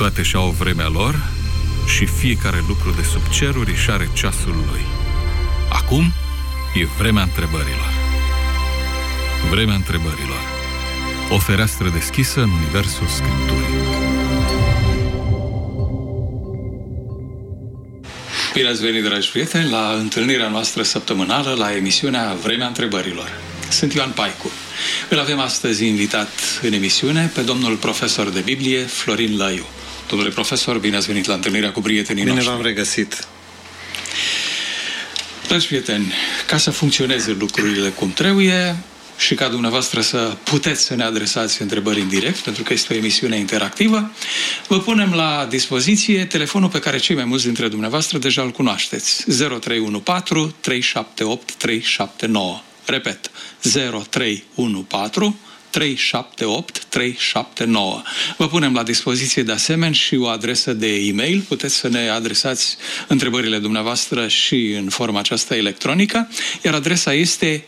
Toate și-au vremea lor și fiecare lucru de sub ceruri își are ceasul lui. Acum e vremea întrebărilor. Vremea întrebărilor. O fereastră deschisă în universul Scripturii. Bine ați venit, dragi prieteni, la întâlnirea noastră săptămânală, la emisiunea Vremea întrebărilor. Sunt Ioan Paicu. Îl avem astăzi invitat în emisiune pe domnul profesor de Biblie, Florin Lăiu. Domnule profesor, bine ați venit la întâlnirea cu prietenii noștri. Bine v-am regăsit. Dragi prieteni, ca să funcționeze lucrurile cum trebuie și ca dumneavoastră să puteți să ne adresați întrebări în direct, pentru că este o emisiune interactivă, vă punem la dispoziție telefonul pe care cei mai mulți dintre dumneavoastră deja îl cunoașteți. 0314 378 379. Repet, 0314 378 379. Vă punem la dispoziție de asemenea și o adresă de e-mail. Puteți să ne adresați întrebările dumneavoastră și în forma aceasta electronică, iar adresa este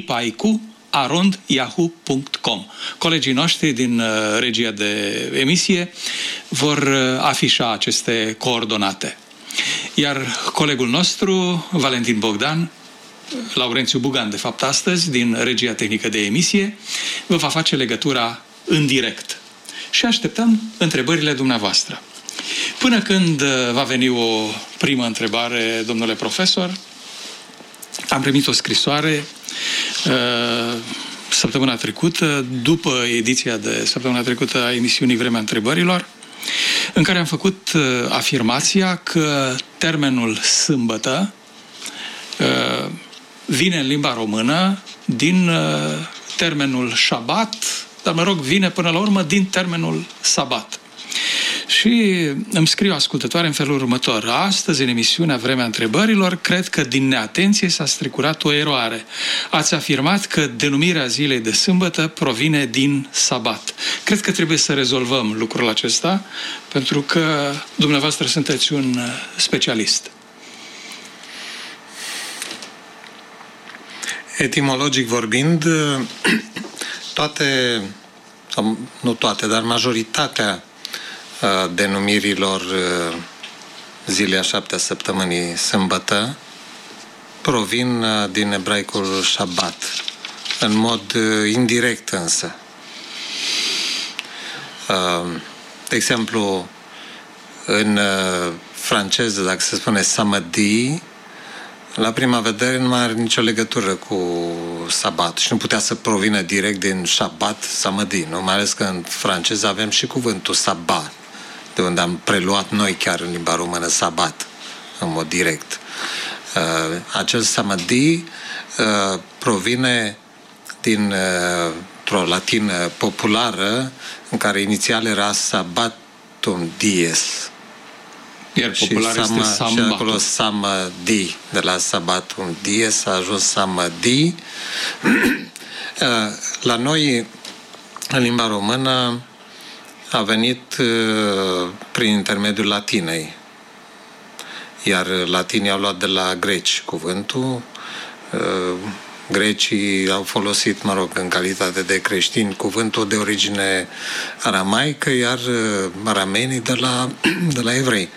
ipaicu@yahoo.com. Colegii noștri din regia de emisie vor afișa aceste coordonate. Iar colegul nostru, Valentin Bogdan, Laurențiu Bugan, de fapt astăzi, din regia tehnică de emisie, vă va face legătura în direct. Și așteptăm întrebările dumneavoastră. Până când va veni o primă întrebare, domnule profesor, am primit o scrisoare săptămâna trecută, după ediția de săptămâna trecută a emisiunii Vremea întrebărilor, în care am făcut afirmația că termenul sâmbătă vine în limba română din termenul șabat, dar mă rog, vine până la urmă din termenul sabat. Și îmi scriu ascultătoare în felul următor. Astăzi, în emisiunea Vremea întrebărilor, cred că din neatenție s-a strecurat o eroare. Ați afirmat că denumirea zilei de sâmbătă provine din sabat. Cred că trebuie să rezolvăm lucrul acesta, pentru că dumneavoastră sunteți un specialist. Etimologic vorbind, toate, sau nu toate, dar majoritatea denumirilor zilei a 7-a săptămânii sâmbătă provin din ebraicul șabat, în mod indirect însă. De exemplu, în franceză, dacă se spune samedi, la prima vedere nu mai are nicio legătură cu sabat și nu putea să provină direct din șabat, samedi, nu? Mai ales că în franceză avem și cuvântul sabat, de unde am preluat noi chiar în limba română sabat, în mod direct. Acel samedi provine dintr-o latină populară în care inițial era sabatum dies. Iar popular este sambatul. Și acolo samedi, de la sabatum dies s-a ajuns samedi. La noi, în limba română, a venit prin intermediul latinei. Iar latinii au luat de la greci cuvântul. Grecii au folosit, mă rog, în calitate de creștini, cuvântul de origine aramaică, iar aramenii de la evrei.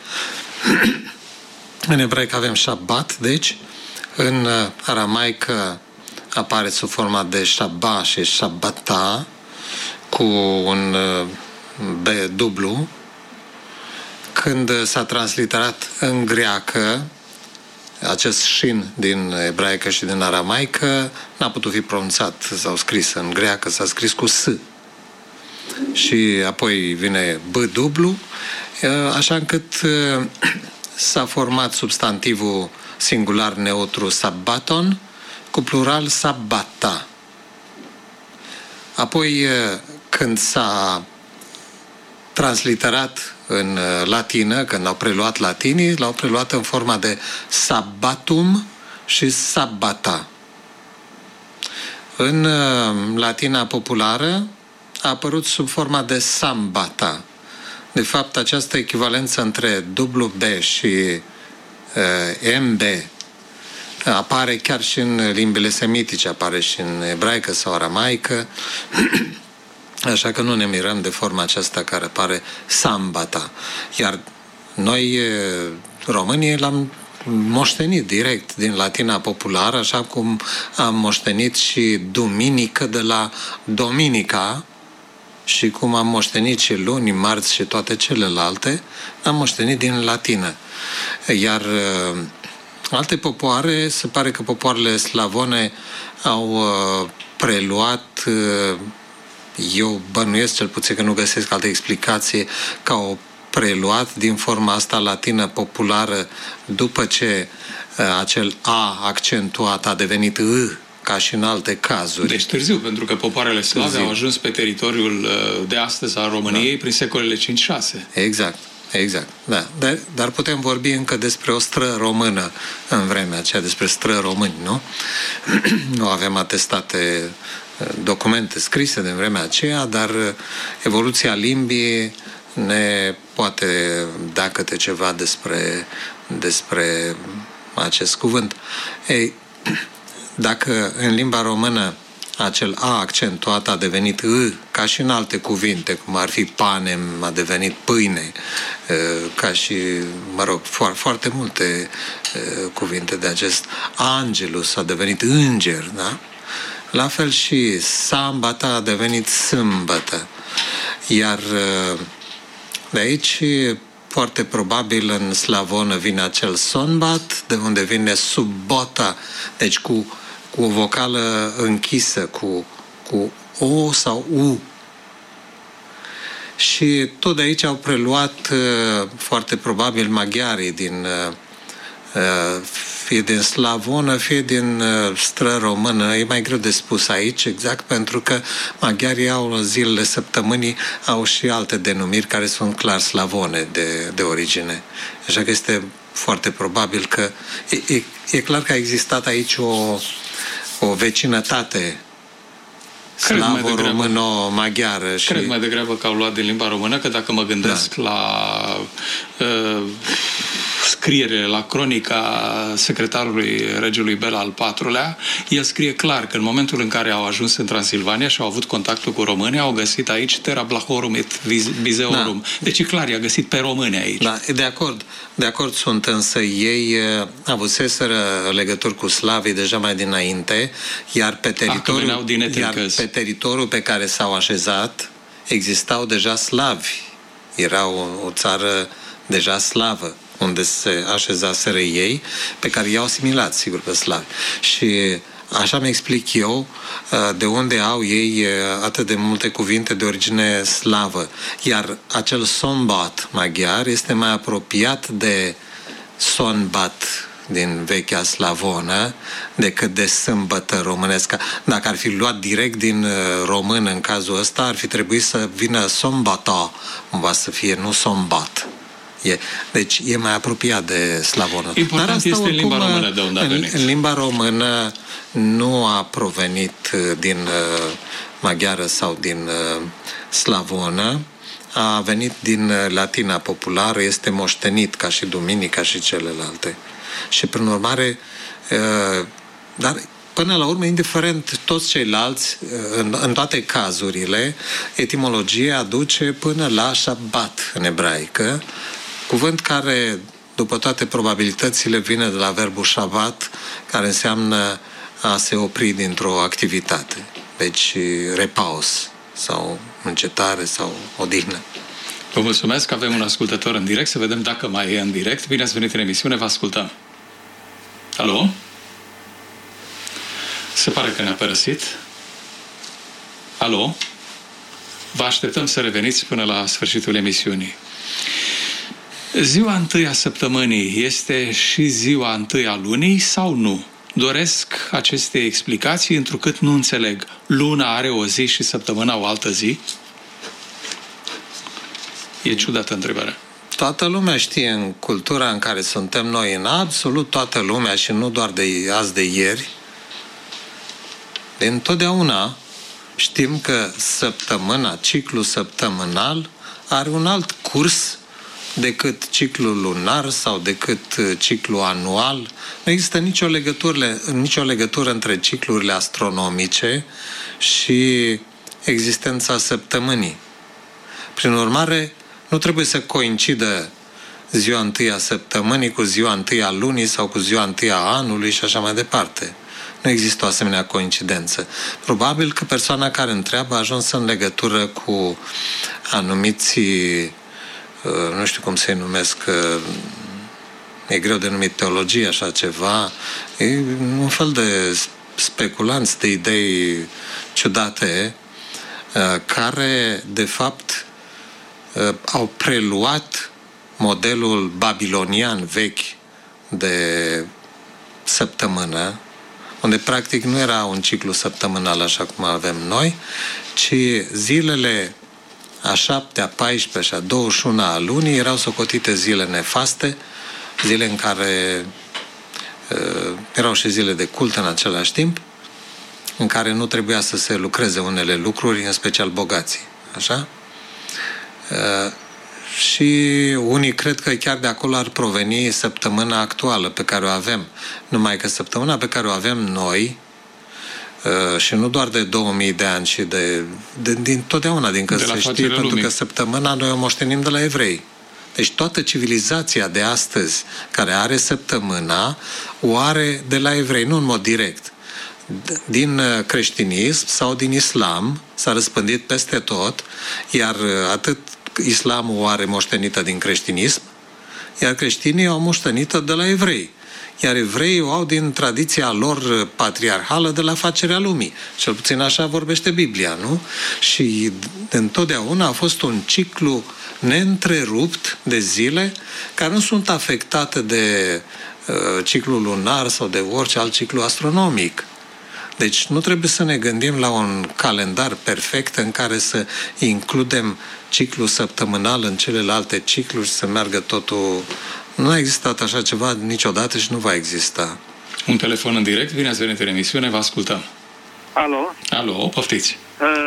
În ebraică avem șabat, deci, în aramaică apare sub forma de șaba și șabata, cu un B dublu. Când s-a transliterat în greacă, acest shin din ebraică și din aramaică n-a putut fi pronunțat sau scris în greacă, s-a scris cu S. Și apoi vine B dublu, așa încât s-a format substantivul singular neutru sabbaton cu plural sabbata. Apoi, când s-a transliterat în latină, când au preluat latinii, l-au preluat în forma de sabbatum și sabbata. În latina populară a apărut sub forma de sambata. De fapt, această echivalență între WB și MB apare chiar și în limbile semitice, apare și în ebraică sau aramaică. Așa că nu ne mirăm de forma aceasta care apare sambata. Iar noi, românii, l-am moștenit direct din latina populară, așa cum am moștenit și duminică de la dominica și cum am moștenit și luni, marți și toate celelalte, am moștenit din latină. Iar alte popoare, se pare că popoarele slavone au preluat, eu bănuiesc cel puțin că nu găsesc altă explicație, că au preluat din forma asta latină populară după ce acel A accentuat a devenit I, ca și în alte cazuri. Deci târziu, pentru că popoarele slave au ajuns pe teritoriul de astăzi al României prin secolele 5-6. Exact. Da. Dar putem vorbi încă despre o stră română în vremea aceea, despre stră români, nu? Nu avem atestate documente scrise din vremea aceea, dar evoluția limbii ne poate da câte ceva despre acest cuvânt. Ei, dacă în limba română acel A accentuat a devenit I, ca și în alte cuvinte, cum ar fi panem, a devenit pâine, ca și, foarte multe cuvinte de acest angelus a devenit înger, da? La fel și sambata a devenit sâmbătă. Iar de aici, foarte probabil, în slavonă vine acel sonbat, de unde vine subbota, deci cu o vocală închisă, cu O sau U. Și tot de aici au preluat foarte probabil maghiarii fie din slavonă, fie din stră română. E mai greu de spus aici, exact, pentru că maghiarii au în zilele săptămânii au și alte denumiri care sunt clar slavone de origine. Așa că este foarte probabil că e clar că a existat aici o vecinătate slavo-româno-maghiară. Cred mai degrabă că au luat din limba română, că dacă mă gândesc la scriere, la cronica secretarului regelui Bela al IV-lea, el scrie clar că în momentul în care au ajuns în Transilvania și au avut contactul cu românii, au găsit aici terra Blahorum et Viseorum. Da. Deci e clar, i-a găsit pe români aici. Da, de acord sunt, însă ei avuseseră legături cu slavii deja mai dinainte, iar pe teritoriul pe care s-au așezat existau deja slavi. Era o țară deja slavă, unde se așezaseră ei, pe care i-au asimilat, sigur, pe slavi. Și așa mi explic eu de unde au ei atât de multe cuvinte de origine slavă. Iar acel sonbat maghiar este mai apropiat de sonbat din vechea slavonă decât de sâmbătă românescă. Dacă ar fi luat direct din român în cazul ăsta, ar fi trebuit să vină sombata, cumva să fie, nu sombat. Deci e mai apropiat de slavonă. Important. Dar asta, este în limba română de unde a venit. În limba română nu a provenit din maghiară sau din slavonă, a venit din latina populară, este moștenit ca și duminica și celelalte. Și prin urmare, dar până la urmă, indiferent toți ceilalți, în toate cazurile, etimologia aduce până la șabat în ebraică, cuvânt care, după toate probabilitățile, vine de la verbul șabat, care înseamnă a se opri dintr-o activitate. Deci repaus sau încetare sau odihnă. Vă mulțumesc, avem un ascultător în direct, să vedem dacă mai e în direct. Bine ați venit în emisiune, vă ascultăm. Alo? Se pare că ne-a părăsit. Alo? Vă așteptăm să reveniți până la sfârșitul emisiunii. Ziua întâi a săptămânii este și ziua întâi a lunii sau nu? Doresc aceste explicații, întrucât nu înțeleg. Luna are o zi și săptămâna o altă zi? E ciudată întrebarea. Toată lumea știe în cultura în care suntem noi, în absolut toată lumea și nu doar de azi de ieri, de întotdeauna știm că săptămâna, ciclul săptămânal are un alt curs decât ciclul lunar sau decât ciclul anual. Nu există nicio legătură între ciclurile astronomice și existența săptămânii. Prin urmare, nu trebuie să coincidă ziua întâi a săptămânii cu ziua întâi a lunii sau cu ziua întâi a anului și așa mai departe. Nu există o asemenea coincidență. Probabil că persoana care întreabă a ajuns în legătură cu anumiți, nu știu cum se numesc, e greu de numit teologie, așa ceva, e un fel de speculanți de idei ciudate care, de fapt, au preluat modelul babilonian vechi de săptămână, unde practic nu era un ciclu săptămânal așa cum avem noi, ci zilele a 7, a 14 și a 21 a lunii erau socotite zile nefaste, zile în care erau și zile de cult în același timp, în care nu trebuia să se lucreze unele lucruri, în special bogații. Așa? Și unii cred că chiar de acolo ar proveni săptămâna actuală pe care o avem. Numai că săptămâna pe care o avem noi, și nu doar de 2000 de ani, ci din totdeauna, din când se știe, pentru că săptămâna noi o moștenim de la evrei. Deci toată civilizația de astăzi care are săptămâna, o are de la evrei, nu în mod direct. Din creștinism sau din islam s-a răspândit peste tot, iar atât islamul o are moștenită din creștinism, iar creștinii o au moștenită de la evrei. Iar evreii o au din tradiția lor patriarhală de la facerea lumii. Cel puțin așa vorbește Biblia, nu? Și întotdeauna a fost un ciclu neîntrerupt de zile care nu sunt afectate de ciclul lunar sau de orice alt ciclu astronomic. Deci nu trebuie să ne gândim la un calendar perfect în care să includem ciclul săptămânal în celelalte cicluri și să meargă totul. Nu a existat așa ceva niciodată și nu va exista. Un telefon în direct, bine ați venit în emisiune, vă ascultăm. Alo? Alo, poftiți.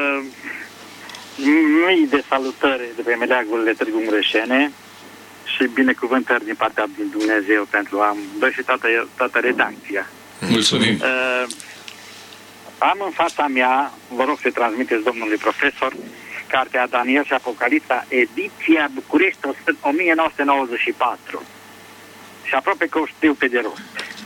Mii de salutări de pe meleagurile Târgu Mureșene și binecuvântări din partea lui Dumnezeu pentru amândoi și toată redacția. Mulțumim. Am în fața mea, vă rog să transmiteți domnului profesor, cartea Daniel și Apocalipsa, ediția București 1994. Și aproape că o știu pe de rost.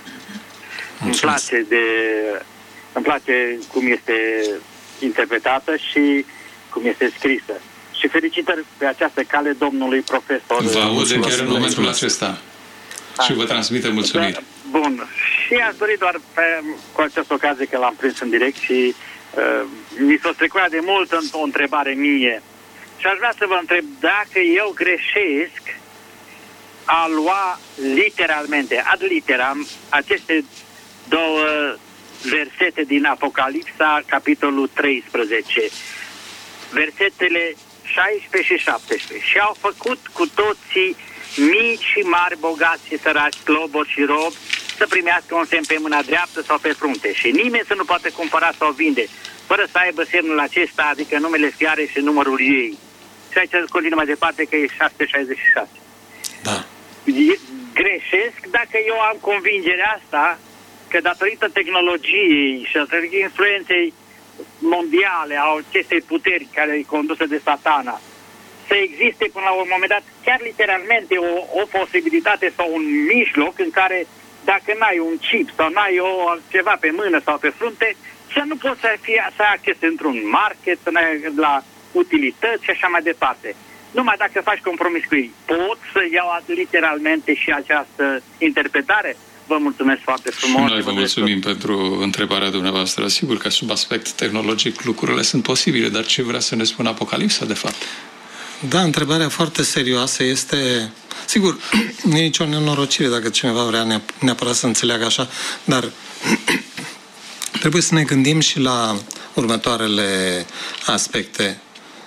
Îmi place cum este interpretată și cum este scrisă. Și felicitări pe această cale domnului profesor. Vă aude chiar în momentul acesta. Și vă transmite mulțumiri. Bun. Și aș dori doar cu această ocazie că l-am prins în direct și mi s-o strecuia de mult o întrebare mie. Și aș vrea să vă întreb dacă eu greșesc a lua literalmente, ad literam, aceste două versete din Apocalipsa, capitolul 13. Versetele 16 și 17. Și au făcut cu toții mici și mari, bogați și săraci, slobori și robi, să primească un semn pe mâna dreaptă sau pe frunte. Și nimeni să nu poate cumpăra sau vinde, fără să aibă semnul acesta, adică numele fiarei și numărul ei. Și aici continuă mai departe că e 766. Da. Greșesc dacă eu am convingerea asta că datorită tehnologiei și datorită influenței mondiale a acestei puteri care e condusă de Satana, să existe până la un moment dat chiar literalmente o posibilitate sau un mijloc în care dacă n-ai un chip sau n-ai ceva pe mână sau pe frunte, să nu poți să ai acces într-un market, la utilități și așa mai departe. Numai dacă faci compromis cu ei, pot să iau literalmente și această interpretare? Vă mulțumesc foarte frumos. Și noi vă mulțumim pentru întrebarea dumneavoastră. Sigur că sub aspect tehnologic lucrurile sunt posibile, dar ce vrea să ne spună Apocalipsa, de fapt? Da, întrebarea foarte serioasă este... Sigur, nu e nicio nenorocire dacă cineva vrea neapărat să înțeleagă așa, dar trebuie să ne gândim și la următoarele aspecte.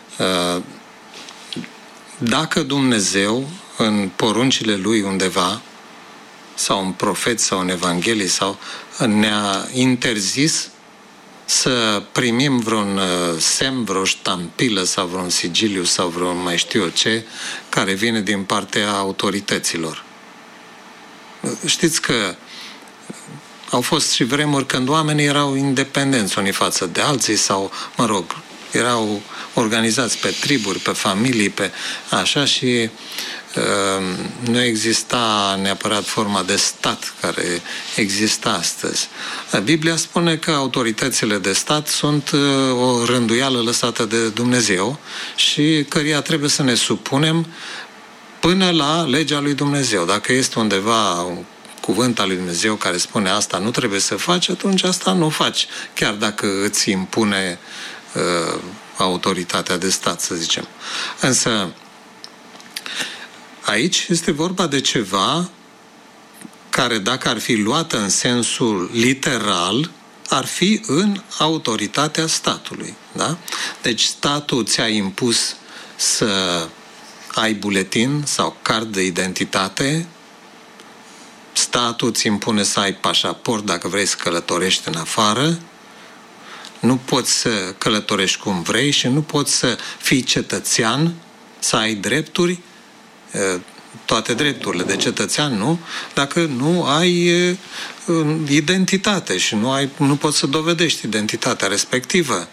Dacă Dumnezeu, în poruncile Lui undeva, sau în profeți, sau în Evanghelii, sau ne-a interzis să primim vreun semn, vreo ștampilă sau vreun sigiliu sau vreun mai știu eu ce, care vine din partea autorităților. Știți că au fost și vremuri când oamenii erau independenți unii față de alții sau, mă rog, erau organizați pe triburi, pe familii, pe așa, și nu exista neapărat forma de stat care există astăzi. Biblia spune că autoritățile de stat sunt o rânduială lăsată de Dumnezeu și căreia trebuie să ne supunem până la legea lui Dumnezeu. Dacă este undeva un cuvânt al lui Dumnezeu care spune asta nu trebuie să faci, atunci asta nu faci, chiar dacă îți impune autoritatea de stat, să zicem. Însă aici este vorba de ceva care, dacă ar fi luată în sensul literal, ar fi în autoritatea statului. Da? Deci statul ți-a impus să ai buletin sau card de identitate, statul îți impune să ai pașaport dacă vrei să călătorești în afară, nu poți să călătorești cum vrei și nu poți să fii cetățean, să ai drepturi, toate drepturile de cetățean, nu? Dacă nu ai identitate și nu poți să dovedești identitatea respectivă.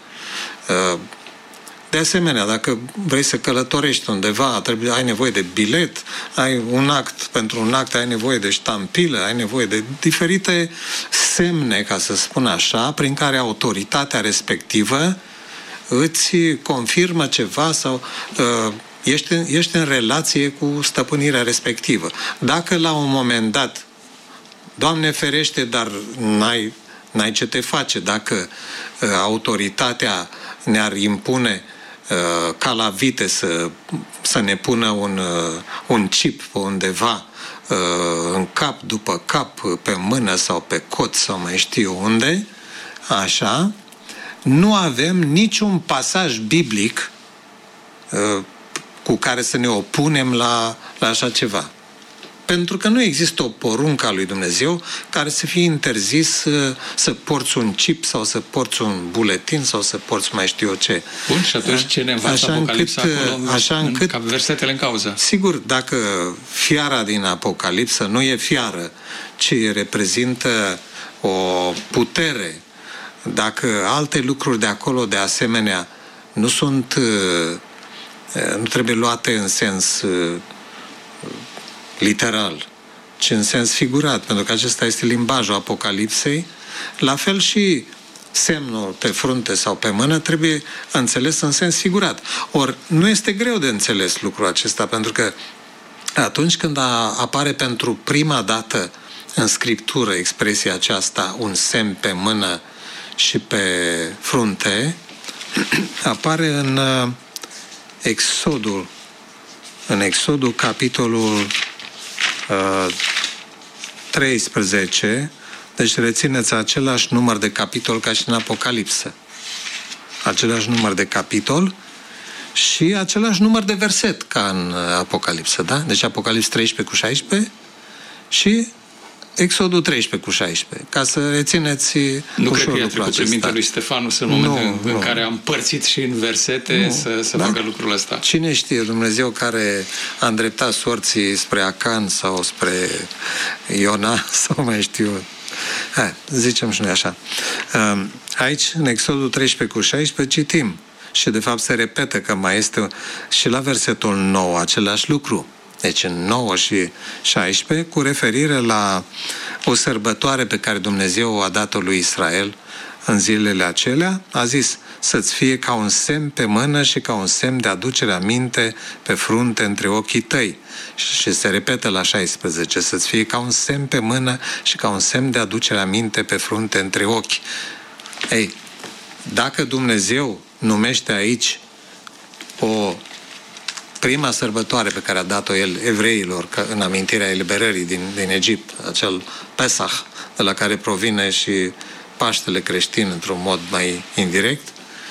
De asemenea, dacă vrei să călătorești undeva, ai nevoie de bilet, ai un act, pentru un act ai nevoie de ștampilă, ai nevoie de diferite semne, ca să spun așa, prin care autoritatea respectivă îți confirmă ceva sau ești în relație cu stăpânirea respectivă. Dacă la un moment dat, Doamne ferește, dar n-ai ce te face, dacă autoritatea ne-ar impune ca la vite să ne pună un chip pe undeva în cap, după cap, pe mână sau pe cot sau mai știu unde, așa, nu avem niciun pasaj biblic cu care să ne opunem la așa ceva. Pentru că nu există o poruncă a lui Dumnezeu care să fie interzis să porți un chip sau să porți un buletin sau să porți mai știu eu ce. Bun, și atunci ce ne învață Apocalipsa acolo, ca versetele în cauză? Sigur, dacă fiara din Apocalipsă nu e fiară, ci reprezintă o putere, dacă alte lucruri de acolo de asemenea nu trebuie luate în sens literal, ci în sens figurat, pentru că acesta este limbajul Apocalipsei, la fel și semnul pe frunte sau pe mână trebuie înțeles în sens figurat. Ori nu este greu de înțeles lucrul acesta, pentru că atunci când apare pentru prima dată în Scriptură expresia aceasta, un semn pe mână și pe frunte, apare în Exodul capitolul 13, deci rețineți același număr de capitol ca și în Apocalipsă. Același număr de capitol și același număr de verset ca în Apocalipsă, da? Deci Apocalips 13 cu 16 și Exodul 13 cu 16, ca să rețineți nu ușor cred că i-a lucrul trecut pe mintea lui Stefanus în momentul în care am părțit și în versete să facă lucrul ăsta. Cine știe, Dumnezeu care a îndreptat sorții spre Acan sau spre Iona sau mai știu. Hai, zicem și noi așa. Aici, în Exodul 13 cu 16, citim și de fapt se repetă că mai este și la versetul 9 același lucru. Deci în 9 și 16, cu referire la o sărbătoare pe care Dumnezeu a dat-o lui Israel în zilele acelea, a zis să-ți fie ca un semn pe mână și ca un semn de aducere aminte pe frunte între ochii tăi. Și se repetă la 16, să-ți fie ca un semn pe mână și ca un semn de aducere aminte pe frunte între ochi. Ei, dacă Dumnezeu numește aici prima sărbătoare pe care a dat-o el evreilor în amintirea eliberării din Egipt, acel Pesach, de la care provine și Paștele creștin într-un mod mai indirect.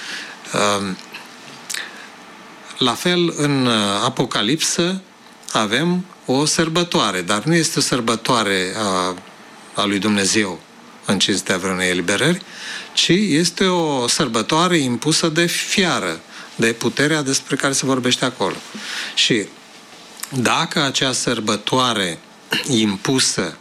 La fel, în Apocalipsă avem o sărbătoare, dar nu este o sărbătoare a lui Dumnezeu în cinstea vreunei eliberări, ci este o sărbătoare impusă de fiară, de puterea despre care se vorbește acolo. Și dacă acea sărbătoare impusă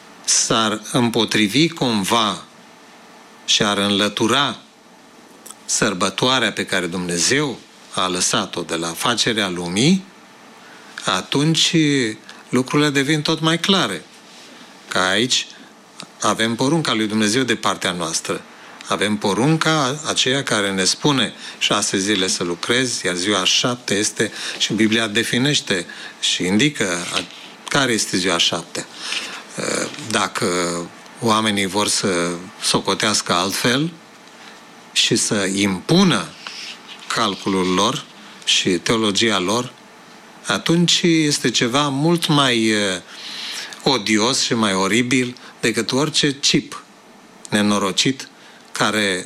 s-ar împotrivi cumva și ar înlătura sărbătoarea pe care Dumnezeu a lăsat-o de la facerea lumii, atunci lucrurile devin tot mai clare. Că aici avem porunca lui Dumnezeu de partea noastră. Avem porunca aceea care ne spune 6 zile să lucrezi, iar ziua 7 este, și Biblia definește și indică care este ziua 7. Dacă oamenii vor să socotească altfel și să impună calculul lor și teologia lor, atunci este ceva mult mai odios și mai oribil decât orice chip nenorocit care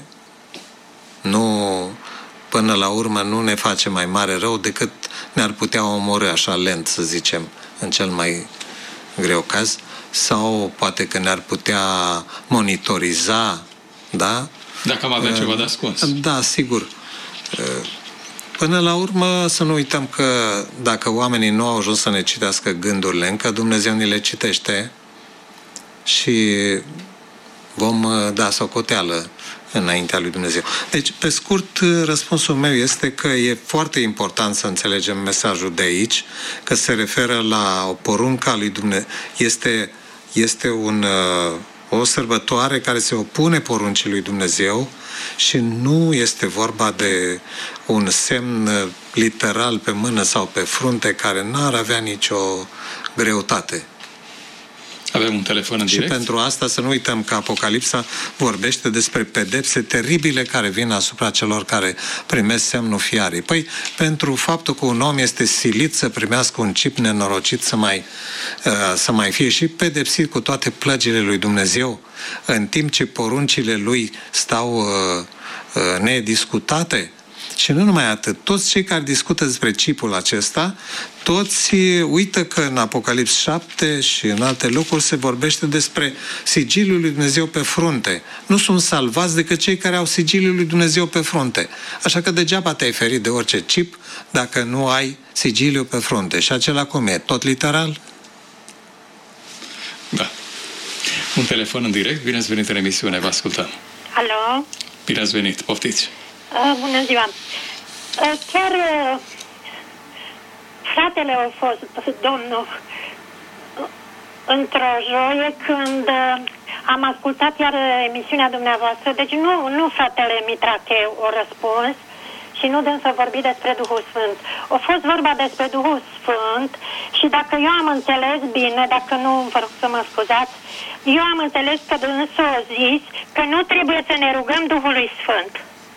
până la urmă nu ne face mai mare rău decât ne-ar putea omorî așa lent, să zicem, în cel mai greu caz, sau poate că ne-ar putea monitoriza, da? Dacă am avea ceva de ascuns. Da, sigur. Până la urmă să nu uităm că dacă oamenii nu au ajuns să ne citească gândurile, încă Dumnezeu ni le citește și vom da socoteală înaintea lui Dumnezeu. Deci, pe scurt, răspunsul meu este că e foarte important să înțelegem mesajul de aici, că se referă la o poruncă a lui Dumnezeu. Este o sărbătoare care se opune poruncii lui Dumnezeu și nu este vorba de un semn literal pe mână sau pe frunte care n-ar avea nicio greutate. Avem un telefon în direct. Și pentru asta să nu uităm că Apocalipsa vorbește despre pedepse teribile care vin asupra celor care primesc semnul fiarei. Păi, pentru faptul că un om este silit să primească un chip nenorocit să mai fie și pedepsit cu toate plăgile lui Dumnezeu, în timp ce poruncile lui stau nediscutate. Și nu numai atât, toți cei care discută despre chipul acesta, toți uită că în Apocalips 7 și în alte locuri se vorbește despre sigiliul lui Dumnezeu pe frunte. Nu sunt salvați decât cei care au sigiliul lui Dumnezeu pe frunte. Așa că degeaba te-ai ferit de orice chip dacă nu ai sigiliul pe frunte. Și acela cum e? Tot literal? Da. Un telefon în direct. Bine ați venit în emisiune, vă ascultăm. Alo? Bine ați venit, poftiți. Bună ziua! Chiar fratele a fost, domnul, într-o joie când am ascultat iar emisiunea dumneavoastră, deci nu fratele Mitrache o răspuns și nu dâns să vorbi despre Duhul Sfânt. A fost vorba despre Duhul Sfânt și dacă eu am înțeles bine, dacă nu, vă rog să mă scuzați, eu am înțeles că dânsul a zis că nu trebuie să ne rugăm Duhului Sfânt.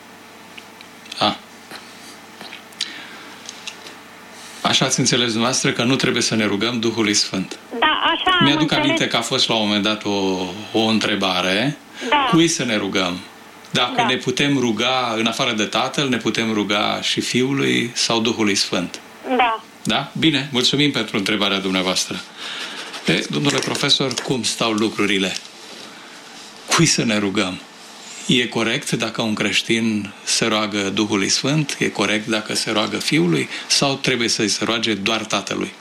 Așa ați înțeles dumneavoastră că nu trebuie să ne rugăm Duhului Sfânt. Da, așa am Mi-aduc înțeles. aminte că a fost la un moment dat o întrebare. Da. Cui să ne rugăm? Dacă Da. ne putem ruga, în afară de Tatăl, ne putem ruga și Fiului sau Duhului Sfânt. Da. Da? Bine, mulțumim pentru întrebarea dumneavoastră. Domnule profesor, cum stau lucrurile? Cui să ne rugăm? E corect dacă un creștin se roagă Duhului Sfânt? E corect dacă se roagă Fiului? Sau trebuie să-i se roage doar Tatălui?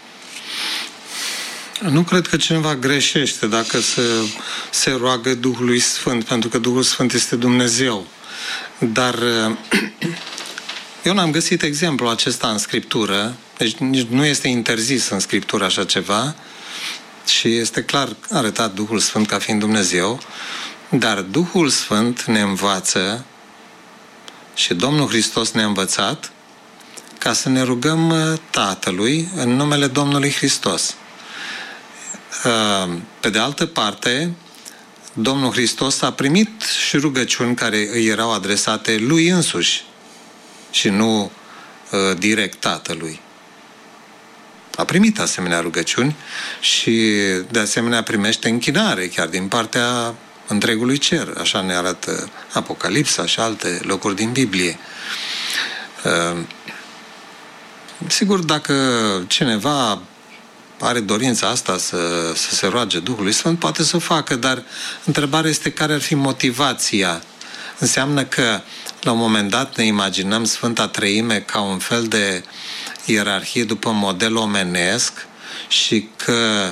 Nu cred că cineva greșește dacă se roagă Duhului Sfânt, pentru că Duhul Sfânt este Dumnezeu. Dar eu n-am găsit exemplul acesta în Scriptură, deci nici nu este interzis în Scriptură așa ceva și este clar arătat Duhul Sfânt ca fiind Dumnezeu, dar Duhul Sfânt ne învață și Domnul Hristos ne-a învățat ca să ne rugăm Tatălui în numele Domnului Hristos. Pe de altă parte, Domnul Hristos a primit și rugăciuni care îi erau adresate lui însuși și nu direct Tatălui. A primit asemenea rugăciuni și de asemenea primește închinare chiar din partea întregului cer. Așa ne arată Apocalipsa și alte locuri din Biblie. Sigur, dacă cineva are dorința asta să se roage Duhului Sfânt, poate să o facă, dar întrebarea este care ar fi motivația. Înseamnă că la un moment dat ne imaginăm Sfânta Treime ca un fel de ierarhie după model omenesc și că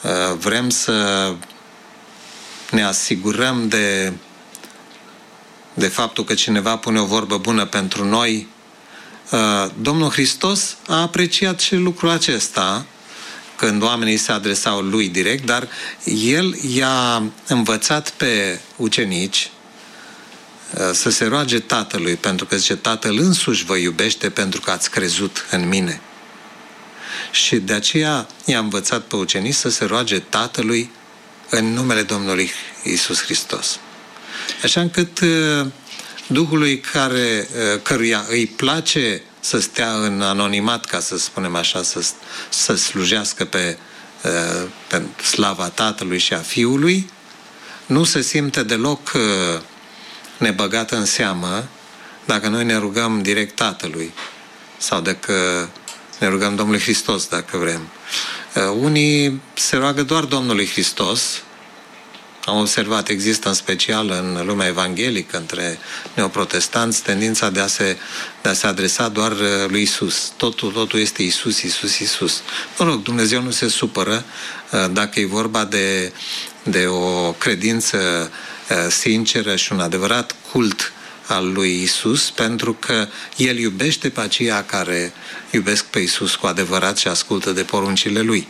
vrem să ne asigurăm de de faptul că cineva pune o vorbă bună pentru noi, Domnul Hristos a apreciat și lucrul acesta când oamenii se adresau lui direct, dar el i-a învățat pe ucenici să se roage Tatălui, pentru că zice, Tatăl însuși vă iubește pentru că ați crezut în mine. Și de aceea i-a învățat pe ucenici să se roage Tatălui în numele Domnului Iisus Hristos. Așa încât Duhului căruia îi place să stea în anonimat, ca să spunem așa, să slujească pe slava Tatălui și a Fiului, nu se simte deloc nebăgat în seamă dacă noi ne rugăm direct Tatălui sau dacă ne rugăm Domnului Hristos, dacă vrem. Unii se roagă doar Domnului Hristos. Am observat, există în special în lumea evanghelică, între neoprotestanți, tendința de a se adresa doar lui Isus. Totul este Isus, Isus, Isus. Mă rog, Dumnezeu nu se supără dacă e vorba de o credință sinceră și un adevărat cult al lui Isus, pentru că El iubește pe aceia care iubesc pe Isus cu adevărat și ascultă de poruncile Lui.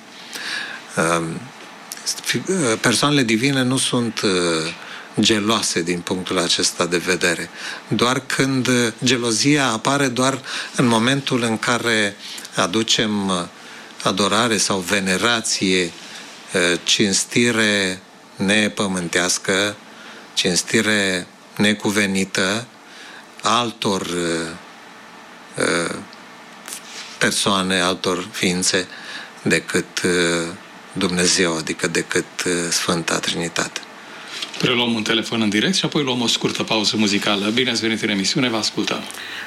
Persoanele divine nu sunt geloase din punctul acesta de vedere. Doar când gelozia apare doar în momentul în care aducem adorare sau venerație, cinstire nepământească, cinstire necuvenită altor persoane, altor ființe decât Dumnezeu, adică decât Sfânta Trinitate. Preluăm un telefon în direct și apoi luăm o scurtă pauză muzicală. Bine ați venit în emisiune, vă ascultăm.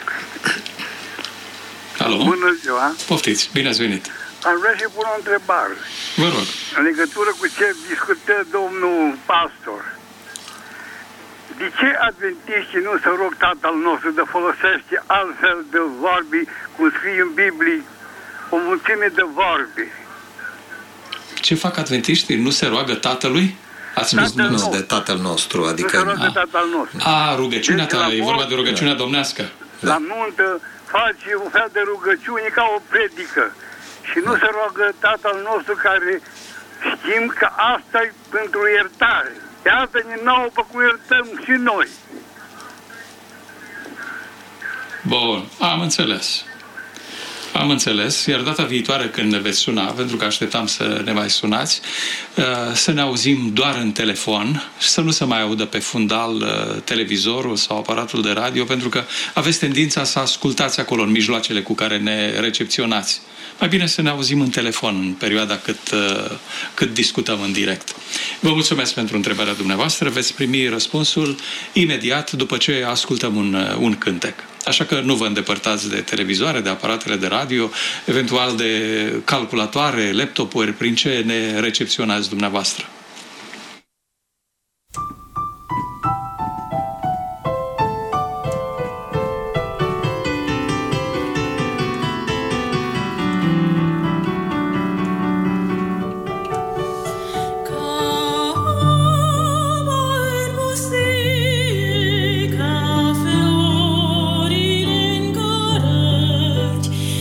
Alo? Bună ziua! Poftiți, bine ați venit! Aș vrea să pun o întrebare. Vă rog. În legătură cu ce discută domnul pastor. De ce adventiștii nu se rog Tatăl nostru de folosește altfel de vorbi, cum scrie în Biblie, o mulțime de vorbi? Ce fac adventiștii? Nu se roagă Tatălui? Ați spus nu de Tatăl nostru, adică... Nu se roagă Tatăl nostru. Rugăciunea ta, e vorba de rugăciunea domnească. La nuntă face un fel de rugăciune ca o predică. Și nu se roagă Tatăl nostru, care știm că asta e pentru iertare. Iartă-ne nouă pe cum iertăm și noi. Bun, am înțeles. Am înțeles, iar data viitoare când ne veți suna, pentru că așteptam să ne mai sunați, să ne auzim doar în telefon și să nu se mai audă pe fundal televizorul sau aparatul de radio, pentru că aveți tendința să ascultați acolo în mijloacele cu care ne recepționați. Mai bine să ne auzim în telefon în perioada cât discutăm în direct. Vă mulțumesc pentru întrebarea dumneavoastră. Veți primi răspunsul imediat după ce ascultăm un cântec. Așa că nu vă îndepărtați de televizoare, de aparatele de radio, eventual de calculatoare, laptopuri, prin ce ne recepționați dumneavoastră.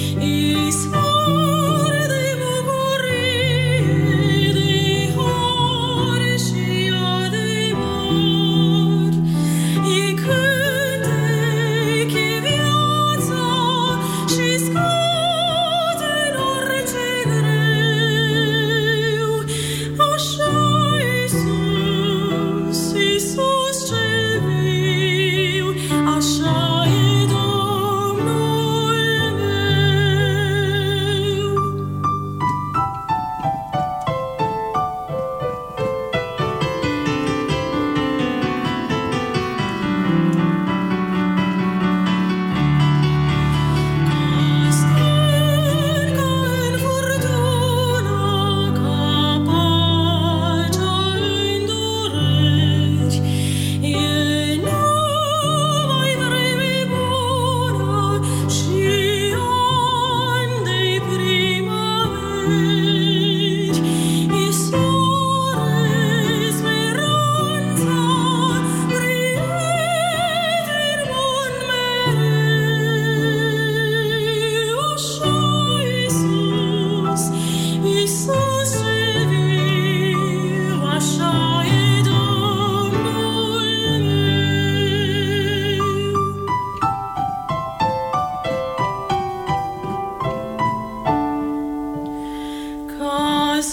Izvor de bucurie, de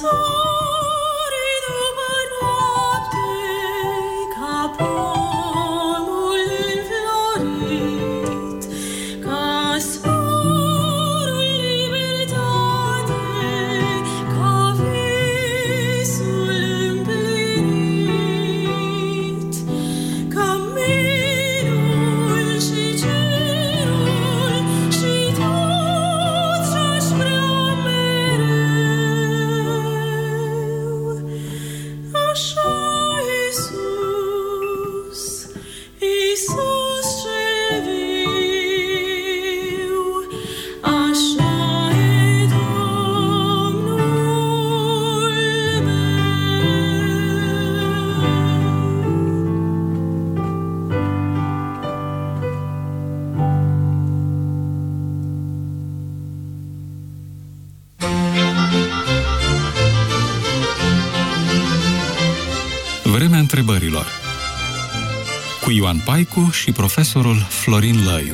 Vremea întrebărilor cu Ioan Paicu și profesorul Florin Lăiu.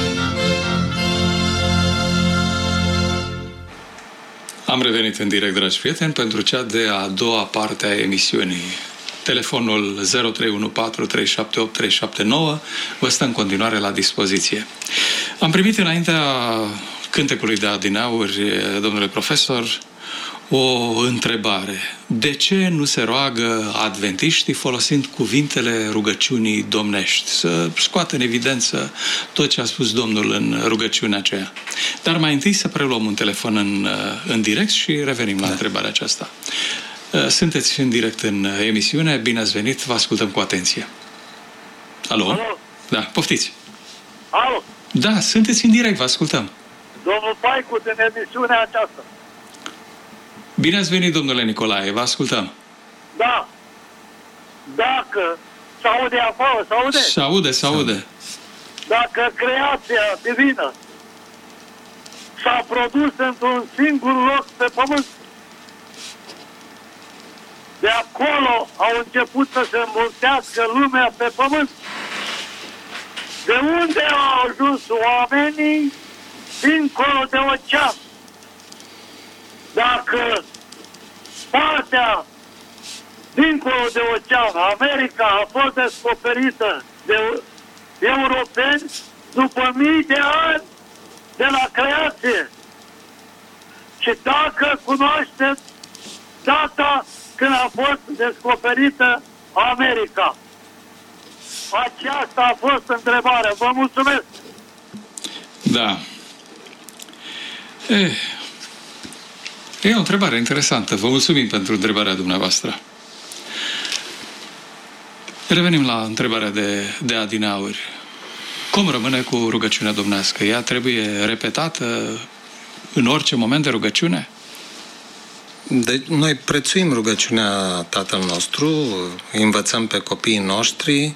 Am revenit în direct, dragi prieteni, pentru cea de-a doua parte a emisiunii. Telefonul 0314378379 vă stă în continuare la dispoziție. Am primit înaintea cântecului de adineauri, domnule profesor, o întrebare. De ce nu se roagă adventiștii folosind cuvintele rugăciunii domnești? Să scoată în evidență tot ce a spus Domnul în rugăciunea aceea. Dar mai întâi să preluăm un telefon în direct și revenim la întrebarea aceasta. Sunteți în direct în emisiune, bine ați venit, vă ascultăm cu atenție. Alo? Alo? Da, poftiți. Alo? Da, sunteți în direct, vă ascultăm. Domnul Paicu, din emisiunea aceasta. Bine ați venit, domnule Nicolae, vă ascultăm. Da. Dacă s-aude afară, s-aude? Se aude. Dacă creația divină s-a produs într-un singur loc pe pământ, de acolo au început să se înmulțească lumea pe pământ. De unde au ajuns oamenii dincolo de ocean? Dacă partea dincolo de ocean, America, a fost descoperită de europeni după mii de ani de la creație. Și dacă cunoașteți data când a fost descoperită America, aceasta a fost întrebarea. Vă mulțumesc! Da. E o întrebare interesantă. Vă mulțumim pentru întrebarea dumneavoastră. Revenim la întrebarea de adineauri. Cum rămâne cu rugăciunea domnească? Ea trebuie repetată în orice moment de rugăciune? Deci, noi prețuim rugăciunea Tatăl nostru, învățăm pe copiii noștri,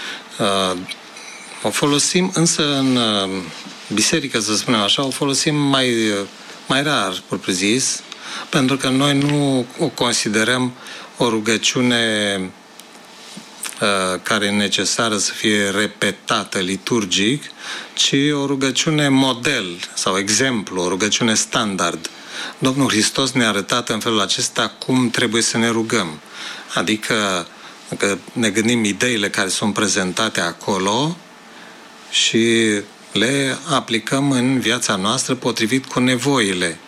o folosim, însă în biserică, să spunem așa, o folosim mai rar, propriu-zis, pentru că noi nu o considerăm o rugăciune care e necesară să fie repetată liturgic, ci o rugăciune model sau exemplu, o rugăciune standard. Domnul Hristos ne-a arătat în felul acesta cum trebuie să ne rugăm. Adică că ne gândim ideile care sunt prezentate acolo și le aplicăm în viața noastră potrivit cu nevoile.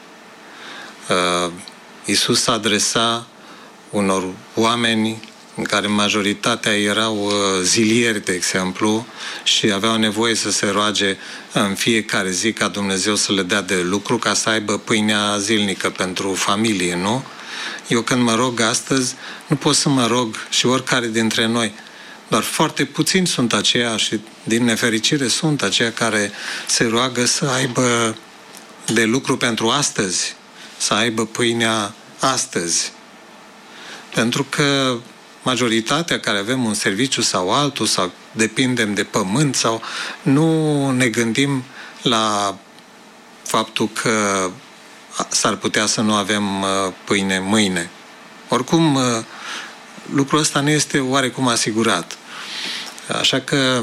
Iisus s-a adresat unor oameni în care majoritatea erau zilieri, de exemplu, și aveau nevoie să se roage în fiecare zi ca Dumnezeu să le dea de lucru ca să aibă pâinea zilnică pentru familie, nu? Eu când mă rog astăzi, nu pot să mă rog și oricare dintre noi, doar foarte puțini sunt aceia și din nefericire sunt aceia care se roagă să aibă de lucru pentru astăzi, să aibă pâinea astăzi. Pentru că majoritatea care avem un serviciu sau altul, sau depindem de pământ, sau nu ne gândim la faptul că s-ar putea să nu avem pâine mâine. Oricum, lucrul ăsta nu este oarecum asigurat. Așa că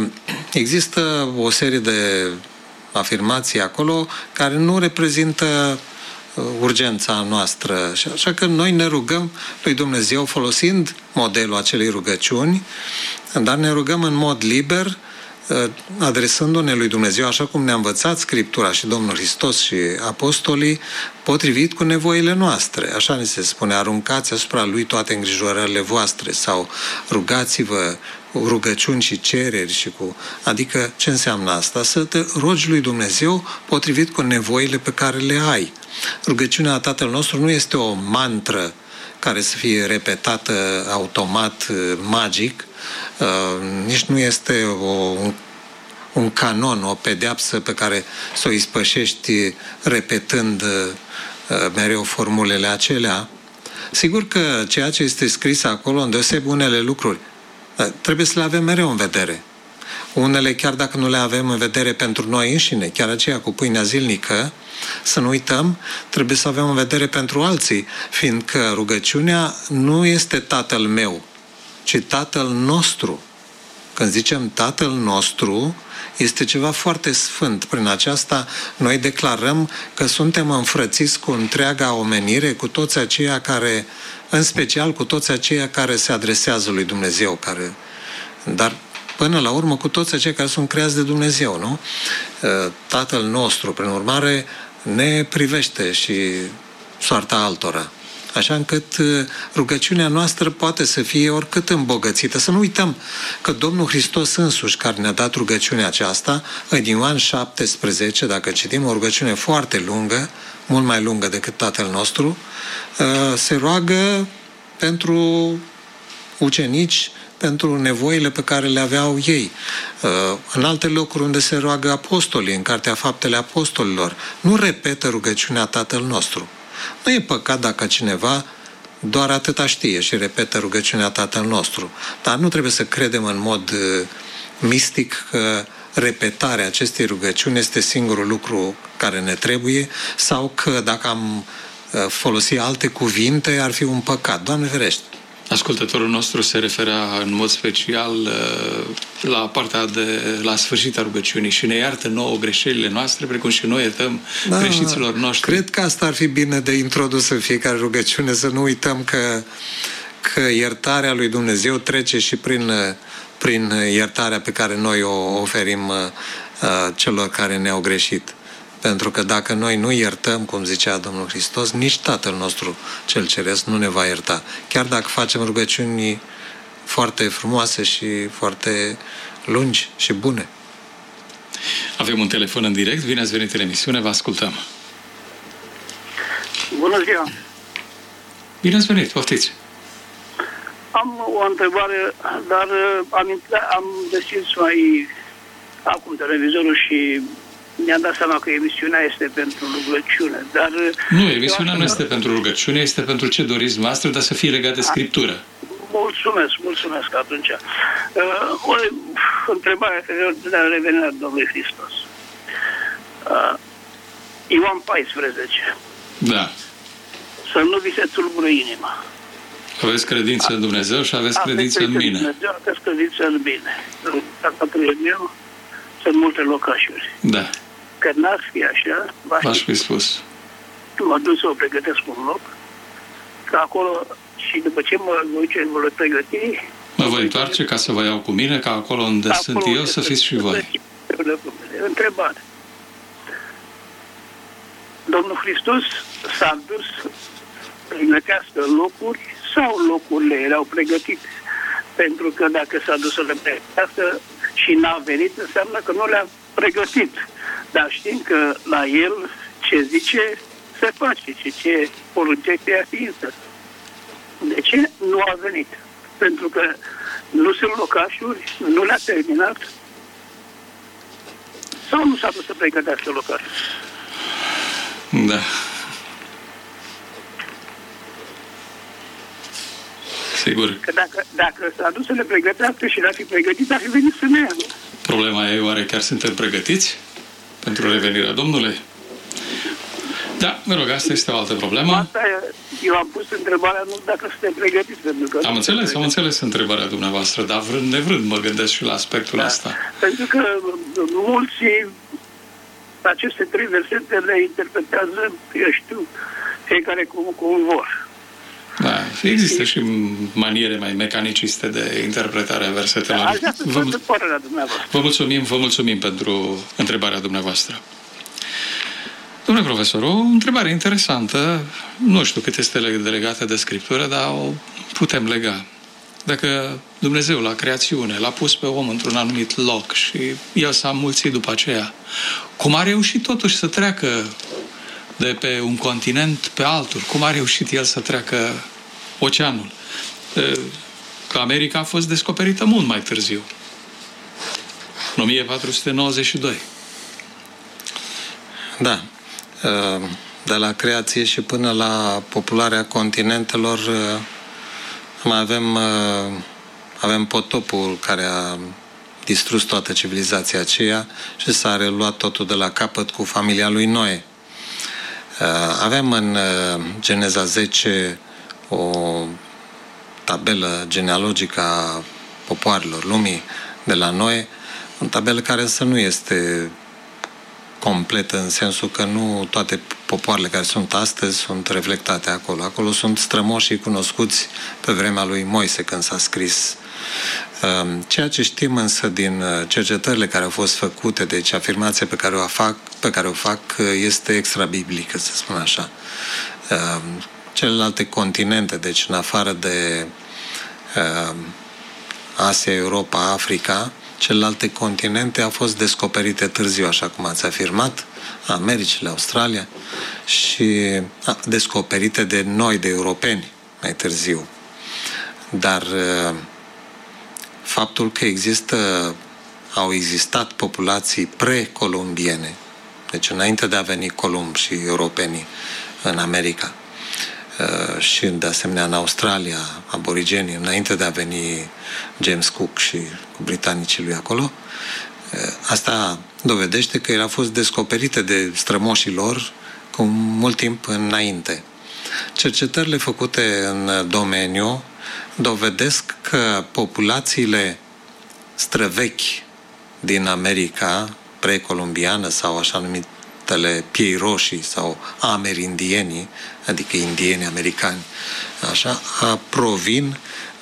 există o serie de afirmații acolo care nu reprezintă urgența noastră. Așa că noi ne rugăm lui Dumnezeu folosind modelul acelei rugăciuni, dar ne rugăm în mod liber, adresându-ne lui Dumnezeu, așa cum ne-a învățat Scriptura și Domnul Hristos și apostolii, potrivit cu nevoile noastre. Așa ne se spune, aruncați asupra Lui toate îngrijorările voastre sau rugați-vă rugăciuni și cereri Adică, ce înseamnă asta? Să te rogi lui Dumnezeu potrivit cu nevoile pe care le ai. Rugăciunea Tatăl nostru nu este o mantră care să fie repetată automat, magic, nici nu este un canon, o pedeapsă pe care să o ispășești repetând mereu formulele acelea. Sigur că ceea ce este scris acolo îndeosebi unele lucruri trebuie să le avem mereu în vedere. Unele, chiar dacă nu le avem în vedere pentru noi înșine, chiar aceea cu pâinea zilnică, să nu uităm, trebuie să avem în vedere pentru alții, fiindcă rugăciunea nu este Tatăl meu, ci Tatăl nostru. Când zicem Tatăl nostru, este ceva foarte sfânt. Prin aceasta noi declarăm că suntem înfrățiți cu întreaga omenire, cu toți aceia care, în special cu toți aceia care se adresează lui Dumnezeu, dar până la urmă cu toți aceia care sunt creați de Dumnezeu, nu? Tatăl nostru, prin urmare, ne privește și soarta altora. Așa încât rugăciunea noastră poate să fie oricât îmbogățită. Să nu uităm că Domnul Hristos însuși, care ne-a dat rugăciunea aceasta, în Ioan 17, dacă citim o rugăciune foarte lungă, mult mai lungă decât Tatăl nostru, se roagă pentru ucenici, pentru nevoile pe care le aveau ei. În alte locuri unde se roagă apostolii, în Cartea Faptele Apostolilor, nu repetă rugăciunea Tatăl nostru. Nu e păcat dacă cineva doar atâta știe și repetă rugăciunea Tatăl nostru. Dar nu trebuie să credem în mod mistic că repetarea acestei rugăciuni este singurul lucru care ne trebuie sau că dacă am folosi alte cuvinte ar fi un păcat. Doamne ferește! Ascultătorul nostru se referea în mod special la partea la sfârșit a rugăciunii și ne iartă nouă greșelile noastre, precum și noi iertăm greșiților noștri. Cred că asta ar fi bine de introdus în fiecare rugăciune, să nu uităm că iertarea lui Dumnezeu trece și prin iertarea pe care noi o oferim celor care ne-au greșit. Pentru că dacă noi nu iertăm, cum zicea Domnul Hristos, nici Tatăl nostru cel Ceresc nu ne va ierta. Chiar dacă facem rugăciuni foarte frumoase și foarte lungi și bune. Avem un telefon în direct. Bine ați venit în emisiune, vă ascultăm. Bună ziua! Bine ați venit, poftiți! Am o întrebare, dar am deschis mai acum televizorul și mi-am dat seama că emisiunea este pentru rugăciune, dar... Nu, emisiunea nu este pentru rugăciune, este pentru ce doriți noastră, dar să fie legat de Scriptură. Mulțumesc atunci. O întrebare de la revenirea Domnului Hristos. Ioan 14. Da. Să nu vi se tulbure inima. Aveți credință în Dumnezeu și aveți credință în mine. Aveți credință în mine. În tatălui meu sunt multe locașuri. Da. Că n-ar fi așa, v-aș fi spus. Mă duc să o pregătesc un loc, că acolo, și după ce mă voi pregăti... Mă voi întoarce ca să vă iau cu mine, ca acolo unde sunt eu să fiți și voi. Întrebare. Domnul Hristos s-a dus pregătească locuri sau locurile erau pregătite? Pentru că dacă s-a dus să le pregătească și n-a venit, înseamnă că nu le-a pregătit. Dar știm că la el ce zice se face și ce poruncește ea ființă. De ce nu a venit? Pentru că nu sunt locașuri, nu le-a terminat sau nu s-a dus să pregătească locașuri? Da. Sigur. Că dacă s-a dus să le pregătească și l-ar fi pregătit, ar fi venit să ne ia. Problema e, oare chiar suntem pregătiți pentru revenirea Domnului? Da, mă rog, asta este o altă problemă. Asta eu am pus întrebarea nu dacă suntem pregătiți, pentru că... Am înțeles întrebarea dumneavoastră, dar vrând nevrând mă gândesc și la aspectul ăsta. Pentru că mulți aceste 3 versete le interpretează, eu știu, fiecare cum vor. Da, există și maniere mai mecaniciste de interpretare a versetelor. Așa să facă părerea dumneavoastră. Vă mulțumim pentru întrebarea dumneavoastră. Domnule profesor, o întrebare interesantă, nu știu cât este legată de Scriptură, dar o putem lega. Dacă Dumnezeu la creațiune l-a pus pe om într-un anumit loc și el s-a înmulțit după aceea, cum a reușit totuși să treacă de pe un continent pe altul? Cum a reușit el să treacă oceanul? Că America a fost descoperită mult mai târziu, în 1492. Da. De la creație și până la popularea continentelor mai avem potopul care a distrus toată civilizația aceea și s-a reluat totul de la capăt cu familia lui Noe. Avem în Geneza 10 o tabelă genealogică a popoarelor lumii de la Noe, o tabelă care însă nu este completă în sensul că nu toate popoarele care sunt astăzi sunt reflectate acolo. Acolo sunt strămoșii cunoscuți pe vremea lui Moise când s-a scris. Ceea ce știm însă din cercetările care au fost făcute, deci afirmația pe care o fac este extra-biblică, să spun așa. Celelalte continente, deci în afară de Asia, Europa, Africa, celelalte continente au fost descoperite târziu, așa cum ați afirmat, Americile, Australia, și descoperite de noi, de europeni, mai târziu. Dar faptul că au existat populații precolumbiene, deci înainte de a veni Columb și europenii în America, și de asemenea în Australia, aborigenii, înainte de a veni James Cook și cu britanicii lui acolo, asta dovedește că ele au fost descoperite de strămoșii lor cu mult timp înainte. Cercetările făcute în domeniu dovedesc că populațiile străvechi din America precolumbiană sau așa numitele piei roșii sau amerindienii, adică indieni americani, așa, provin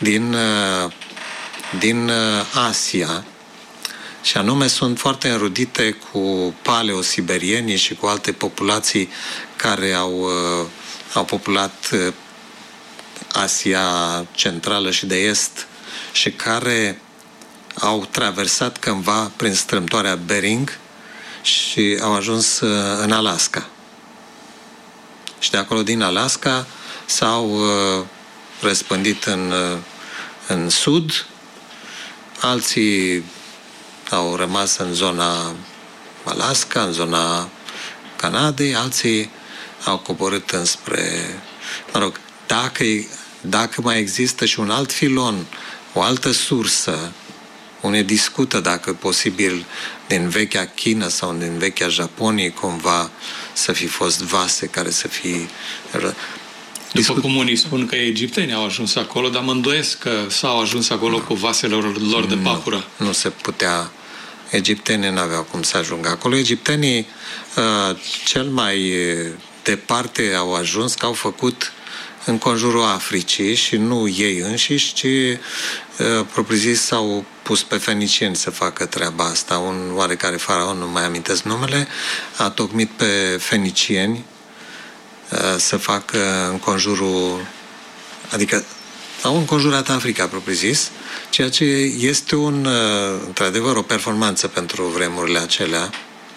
din Asia, și anume sunt foarte înrudite cu paleosiberienii și cu alte populații care au populat Asia Centrală și de Est și care au traversat cândva prin strâmtoarea Bering și au ajuns în Alaska. Și de acolo, din Alaska, s-au răspândit în sud, alții au rămas în zona Alaska, în zona Canadei, alții au coborât înspre... Mă rog, dacă mai există și un alt filon, o altă sursă, unde discută dacă posibil din vechea China sau din vechea Japonie cumva să fi fost vase care să fi... După cum unii spun că egiptenii au ajuns acolo, dar mă îndoiesc că s-au ajuns acolo cu vasele lor de papură. Nu se putea. Egiptenii n-aveau cum să ajungă acolo. Egiptenii cel mai departe au ajuns, că au făcut în conjurul Africii și nu ei înșiși, ci propriu-zis s-au pus pe fenicieni să facă treaba asta. Un oarecare faraon, nu mai amintesc numele, a tocmit pe fenicieni să facă în conjurul, adică au înconjurat Africa, propriu-zis, ceea ce este într-adevăr o performanță pentru vremurile acelea.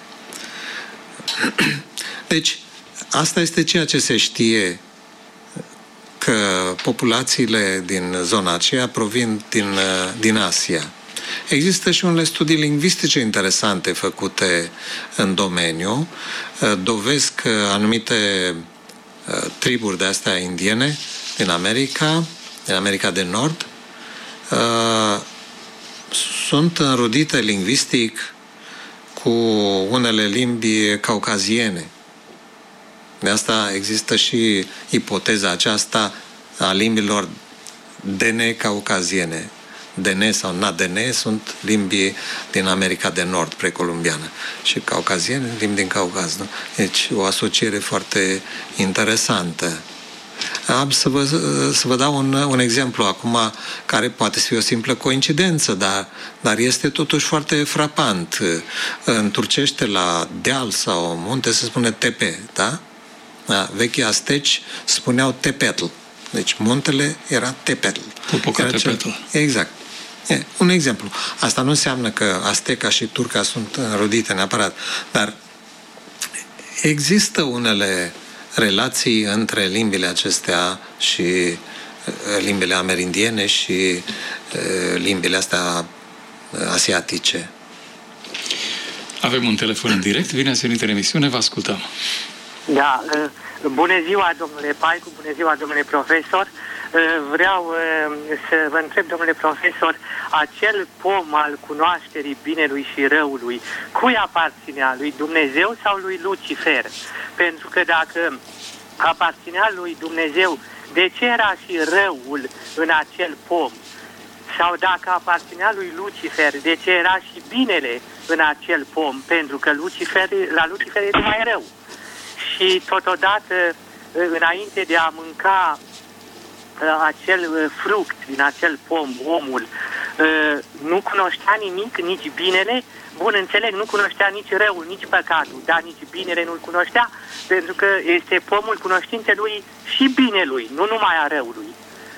Deci, asta este ceea ce se știe, că populațiile din zona aceea provin din Asia. Există și unele studii lingvistice interesante făcute în domeniu, dovesc că anumite triburi de astea indiene din America de Nord, sunt înrudite lingvistic cu unele limbi caucaziene. De asta există și ipoteza aceasta a limbilor de necaucaziene, DN sau NADN sunt limbi din America de Nord, precolumbiană. Și caucaziene, limbi din Caucaz. Nu? Deci o asociere foarte interesantă. Am să vă dau un exemplu acum, care poate fi o simplă coincidență, dar este totuși foarte frapant. În turcește, la deal sau munte se spune tepe, da? Vechii asteci spuneau tepetl. Deci muntele era tepetl. Exact. Un exemplu. Asta nu înseamnă că asteca și turca sunt înrodite neapărat, dar există unele relații între limbile acestea și limbile amerindiene și limbile astea asiatice. Avem un telefon în direct, bine ați venit în emisiune, vă ascultăm. Da, bună ziua, domnule Paicu, bună ziua, domnule profesor. Vreau să vă întreb, domnule profesor, acel pom al cunoașterii binelui și răului, cui aparținea, lui Dumnezeu sau lui Lucifer? Pentru că dacă aparținea lui Dumnezeu, de ce era și răul în acel pom? Sau dacă aparținea lui Lucifer, de ce era și binele în acel pom? Pentru că la Lucifer e mai rău. Și totodată, înainte de a mânca acel fruct din acel pom, omul nu cunoștea nimic, nici binele, bun, înțeleg, nu cunoștea nici răul, nici păcatul, dar nici binele nu-l cunoștea, pentru că este pomul cunoștințelui și binelui, nu numai a răului.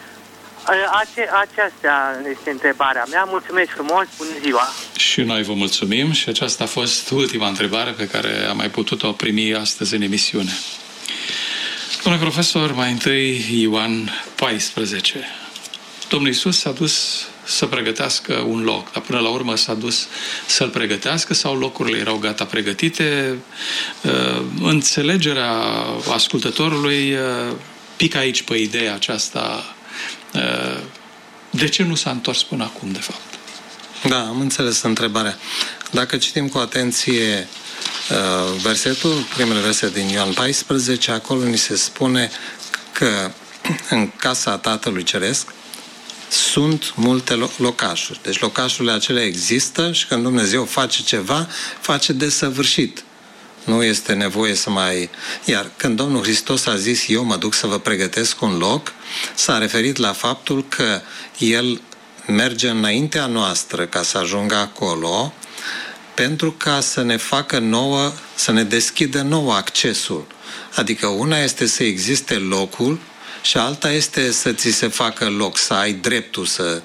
Aceasta este întrebarea mea. Mulțumesc frumos, bună ziua! Și noi vă mulțumim și aceasta a fost ultima întrebare pe care am mai putut-o primi astăzi în emisiune. Domnule profesor, mai întâi Ioan 14. Domnul Iisus s-a dus să pregătească un loc, dar până la urmă s-a dus să-l pregătească sau locurile erau gata pregătite? Înțelegerea ascultătorului pică aici pe ideea aceasta. De ce nu s-a întors până acum, de fapt? Da, am înțeles întrebarea. Dacă citim cu atenție primele versete din Ioan 14, acolo ni se spune că în casa Tatălui Ceresc sunt multe locașuri. Deci locașurile acelea există și când Dumnezeu face ceva, face desăvârșit. Nu este nevoie să mai... Iar când Domnul Hristos a zis, eu mă duc să vă pregătesc un loc, s-a referit la faptul că El merge înaintea noastră ca să ajungă acolo, pentru ca să ne facă nouă, să ne deschidă nou accesul. Adică una este să existe locul și alta este să ți se facă loc, să ai dreptul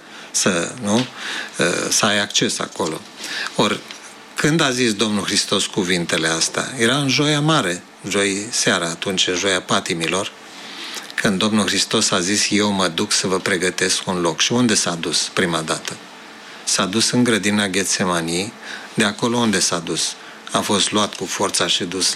să ai acces acolo. Ori, când a zis Domnul Hristos cuvintele astea? Era în Joia Mare, joi seara, atunci, în Joia Patimilor, când Domnul Hristos a zis, eu mă duc să vă pregătesc un loc. Și unde s-a dus prima dată? S-a dus în grădina Ghetsemanii. De acolo unde s-a dus? A fost luat cu forța și dus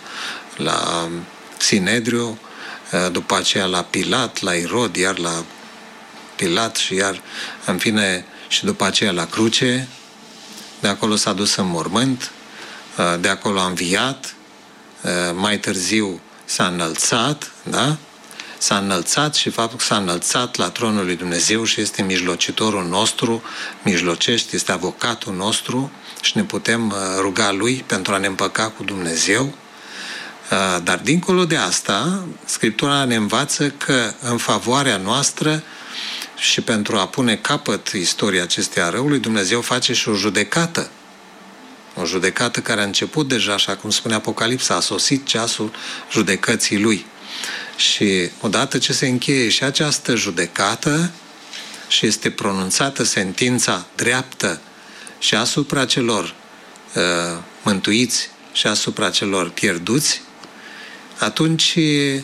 la Sinedriu, după aceea la Pilat, la Irod, iar la Pilat și iar, în fine, și după aceea la cruce. De acolo s-a dus în mormânt, de acolo a înviat, mai târziu s-a înălțat, da? S-a înălțat și faptul că s-a înălțat la tronul lui Dumnezeu și este mijlocitorul nostru, mijlocește, este avocatul nostru și ne putem ruga Lui pentru a ne împăca cu Dumnezeu. Dar dincolo de asta, Scriptura ne învață că în favoarea noastră și pentru a pune capăt istoriei acesteia răului, Dumnezeu face și o judecată. O judecată care a început deja, așa cum spune Apocalipsa, a sosit ceasul judecății Lui. Și odată ce se încheie și această judecată și este pronunțată sentința dreaptă și asupra celor mântuiți și asupra celor pierduți, atunci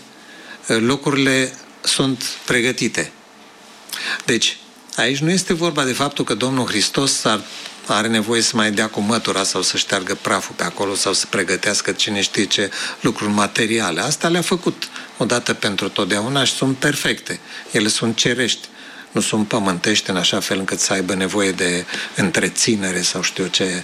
locurile sunt pregătite. Deci, aici nu este vorba de faptul că Domnul Hristos are nevoie să mai dea cu mătura sau să șteargă praful pe acolo sau să pregătească cine știe ce lucruri materiale. Asta le-a făcut odată pentru totdeauna și sunt perfecte. Ele sunt cerești, nu sunt pământești în așa fel încât să aibă nevoie de întreținere sau știu ce.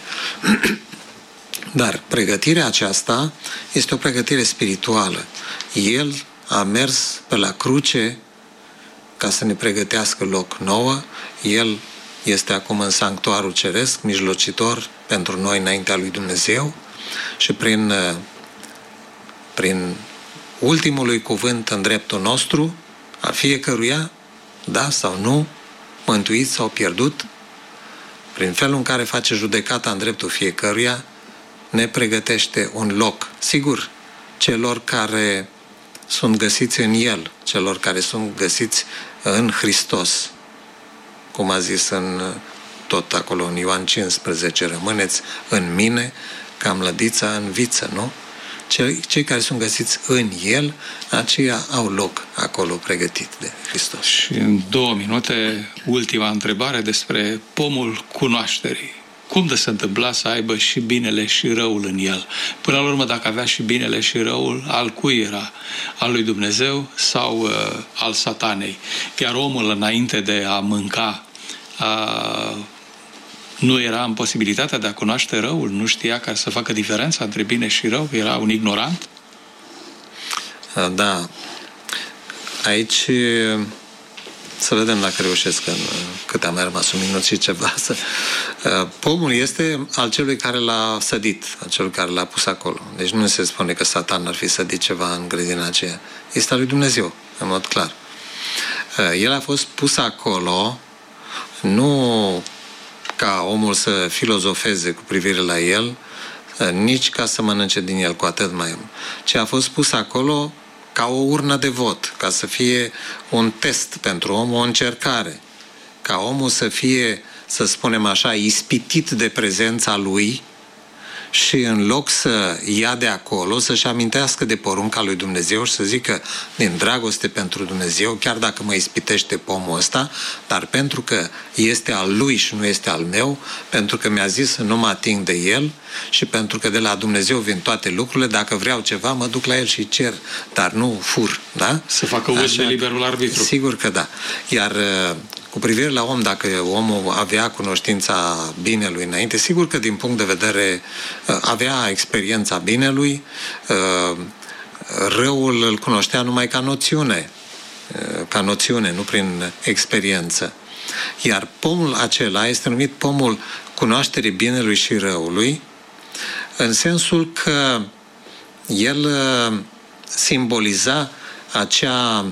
Dar pregătirea aceasta este o pregătire spirituală. El a mers pe la cruce ca să ne pregătească loc nouă. El este acum în sanctuarul ceresc, mijlocitor pentru noi înaintea lui Dumnezeu și prin ultimul lui cuvânt în dreptul nostru, a fiecăruia, da sau nu, mântuit sau pierdut, prin felul în care face judecata în dreptul fiecăruia, ne pregătește un loc. Sigur, celor care sunt găsiți în El, celor care sunt găsiți în Hristos, cum a zis tot acolo în Ioan 15, rămâneți în mine ca mlădița în viță, nu? Cei care sunt găsiți în El, aceia au loc acolo pregătit de Hristos. Și în 2 minute, ultima întrebare despre pomul cunoașterii. Cum de se întâmpla să aibă și binele și răul în el? Până la urmă, dacă avea și binele și răul, al cui era? Al lui Dumnezeu sau al satanei? Iar omul, înainte de a mânca, nu era în posibilitatea de a cunoaște răul? Nu știa ca să facă diferența între bine și rău? Era un ignorant? Da. Aici să vedem dacă reușesc cât am mai rămas, un minut și ceva. Pomul este al celui care l-a sădit, al celui care l-a pus acolo. Deci nu se spune că Satan ar fi sădit ceva în grădina aceea. Este al lui Dumnezeu, în mod clar. El a fost pus acolo nu ca omul să filozofeze cu privire la el, nici ca să mănânce din el, cu atât mai mult, ci a fost pus acolo ca o urnă de vot, ca să fie un test pentru om, o încercare, ca omul să fie, să spunem așa, ispitit de prezența lui și în loc să ia de acolo, să-și amintească de porunca lui Dumnezeu și să zică din dragoste pentru Dumnezeu, chiar dacă mă ispitește pomul ăsta, dar pentru că este al lui și nu este al meu, pentru că mi-a zis să nu mă ating de el și pentru că de la Dumnezeu vin toate lucrurile, dacă vreau ceva, mă duc la el și cer, dar nu fur, da? Să facă uz de liberul arbitru. Sigur că da. Iar cu privire la om, dacă omul avea cunoștința binelui înainte, sigur că din punct de vedere avea experiența binelui, răul îl cunoștea numai ca noțiune, nu prin experiență. Iar pomul acela este numit pomul cunoașterii binelui și răului, în sensul că el simboliza acea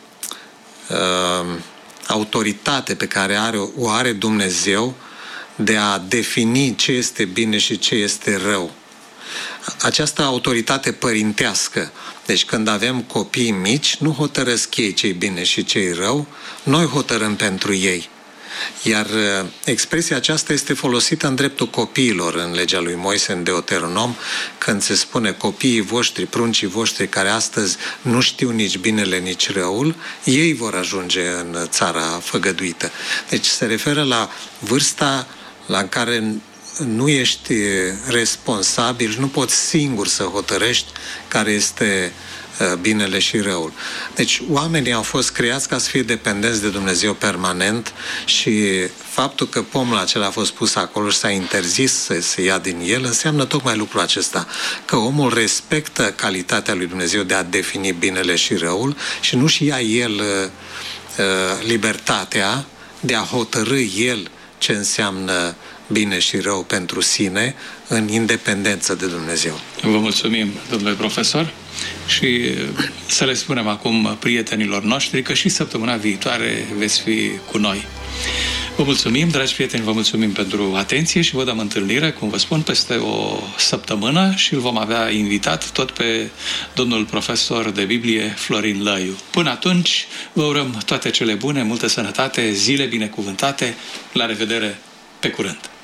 autoritate pe care o are Dumnezeu de a defini ce este bine și ce este rău. Această autoritate părintească. Deci când avem copii mici, nu hotărăsc ei ce-i bine și ce-i rău, noi hotărâm pentru ei. Iar expresia aceasta este folosită în dreptul copiilor în legea lui Moise, în Deuteronom, când se spune copiii voștri, pruncii voștri care astăzi nu știu nici binele, nici răul, ei vor ajunge în țara făgăduită. Deci se referă la vârsta la care nu ești responsabil, nu poți singur să hotărăști care este binele și răul. Deci oamenii au fost creați ca să fie dependenți de Dumnezeu permanent și faptul că pomul acela a fost pus acolo și s-a interzis să se ia din el înseamnă tocmai lucrul acesta, că omul respectă calitatea lui Dumnezeu de a defini binele și răul și nu-și ia el libertatea de a hotărî el ce înseamnă bine și rău pentru sine în independență de Dumnezeu. Vă mulțumim, domnule profesor, și să le spunem acum prietenilor noștri că și săptămâna viitoare veți fi cu noi. Vă mulțumim, dragi prieteni, vă mulțumim pentru atenție și vă dăm întâlnire, cum vă spun, peste o săptămână și îl vom avea invitat tot pe domnul profesor de Biblie Florin Lăiu. Până atunci, vă urăm toate cele bune, multă sănătate, zile binecuvântate, la revedere, pe curând!